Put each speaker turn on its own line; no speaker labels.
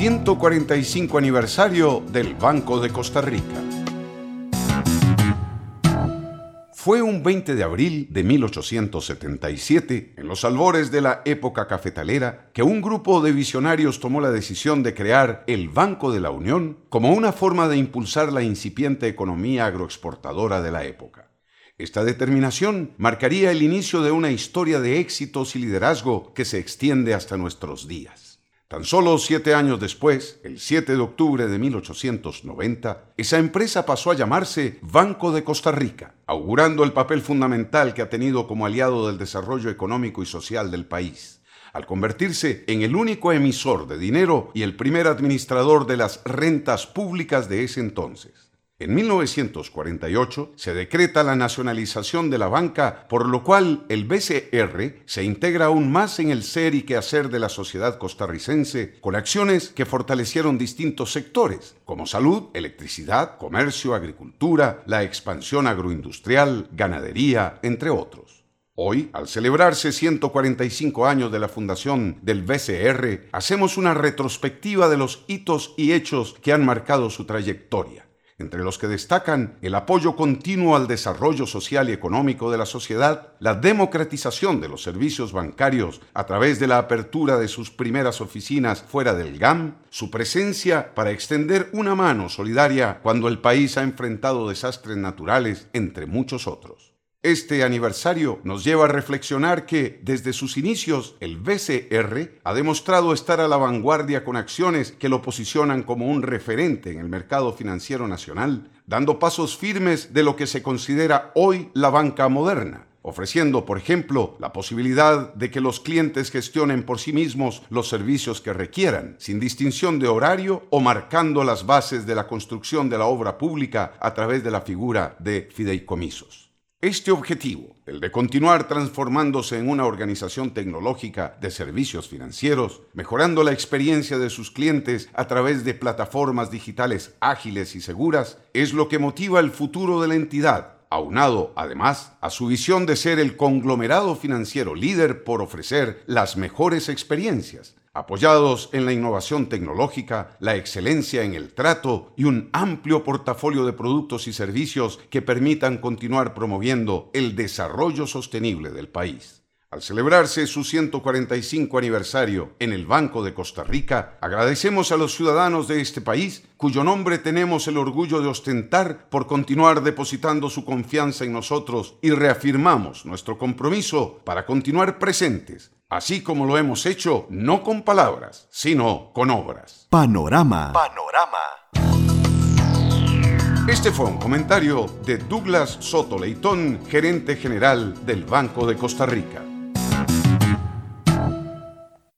145 aniversario del Banco de Costa Rica. Fue un 20 de abril de 1877, en los albores de la época cafetalera, que un grupo de visionarios tomó la decisión de crear el Banco de la Unión como una forma de impulsar la incipiente economía agroexportadora de la época. Esta determinación marcaría el inicio de una historia de éxitos y liderazgo que se extiende hasta nuestros días. Tan solo 7 años después, el 7 de octubre de 1890, esa empresa pasó a llamarse Banco de Costa Rica, augurando el papel fundamental que ha tenido como aliado del desarrollo económico y social del país, al convertirse en el único emisor de dinero y el primer administrador de las rentas públicas de ese entonces. En 1948 se decreta la nacionalización de la banca, por lo cual el BCR se integra aún más en el ser y quehacer de la sociedad costarricense, con acciones que fortalecieron distintos sectores, como salud, electricidad, comercio, agricultura, la expansión agroindustrial, ganadería, entre otros. Hoy, al celebrarse 145 años de la fundación del BCR, hacemos una retrospectiva de los hitos y hechos que han marcado su trayectoria, entre los que destacan el apoyo continuo al desarrollo social y económico de la sociedad, la democratización de los servicios bancarios a través de la apertura de sus primeras oficinas fuera del GAM, su presencia para extender una mano solidaria cuando el país ha enfrentado desastres naturales, entre muchos otros. Este aniversario nos lleva a reflexionar que, desde sus inicios, el BCR ha demostrado estar a la vanguardia con acciones que lo posicionan como un referente en el mercado financiero nacional, dando pasos firmes de lo que se considera hoy la banca moderna, ofreciendo, por ejemplo, la posibilidad de que los clientes gestionen por sí mismos los servicios que requieran, sin distinción de horario, o marcando las bases de la construcción de la obra pública a través de la figura de fideicomisos. Este objetivo, el de continuar transformándose en una organización tecnológica de servicios financieros, mejorando la experiencia de sus clientes a través de plataformas digitales ágiles y seguras, es lo que motiva el futuro de la entidad, aunado, además, a su visión de ser el conglomerado financiero líder por ofrecer las mejores experiencias, apoyados en la innovación tecnológica, la excelencia en el trato y un amplio portafolio de productos y servicios que permitan continuar promoviendo el desarrollo sostenible del país. Al celebrarse su 145 aniversario en el Banco de Costa Rica, agradecemos a los ciudadanos de este país, cuyo nombre tenemos el orgullo de ostentar, por continuar depositando su confianza en nosotros, y reafirmamos nuestro compromiso para continuar presentes, así como lo hemos hecho, no con palabras, sino con obras.
Panorama.
Este fue un comentario de Douglas Soto Leitón, gerente general del Banco de Costa Rica.